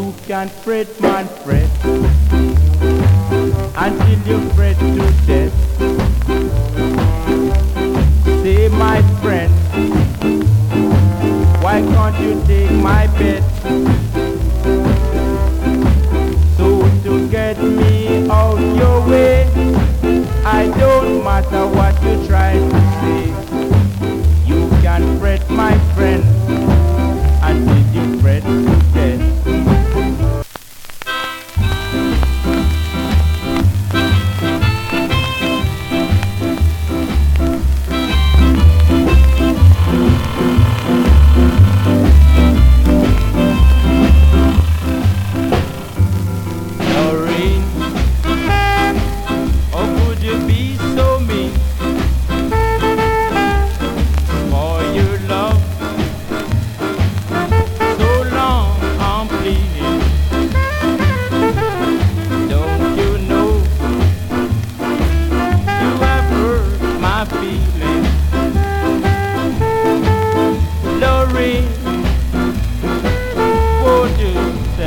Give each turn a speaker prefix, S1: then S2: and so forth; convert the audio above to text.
S1: You can fret, man, fret, until you fret to death. Say, my friend, why can't you take my bet?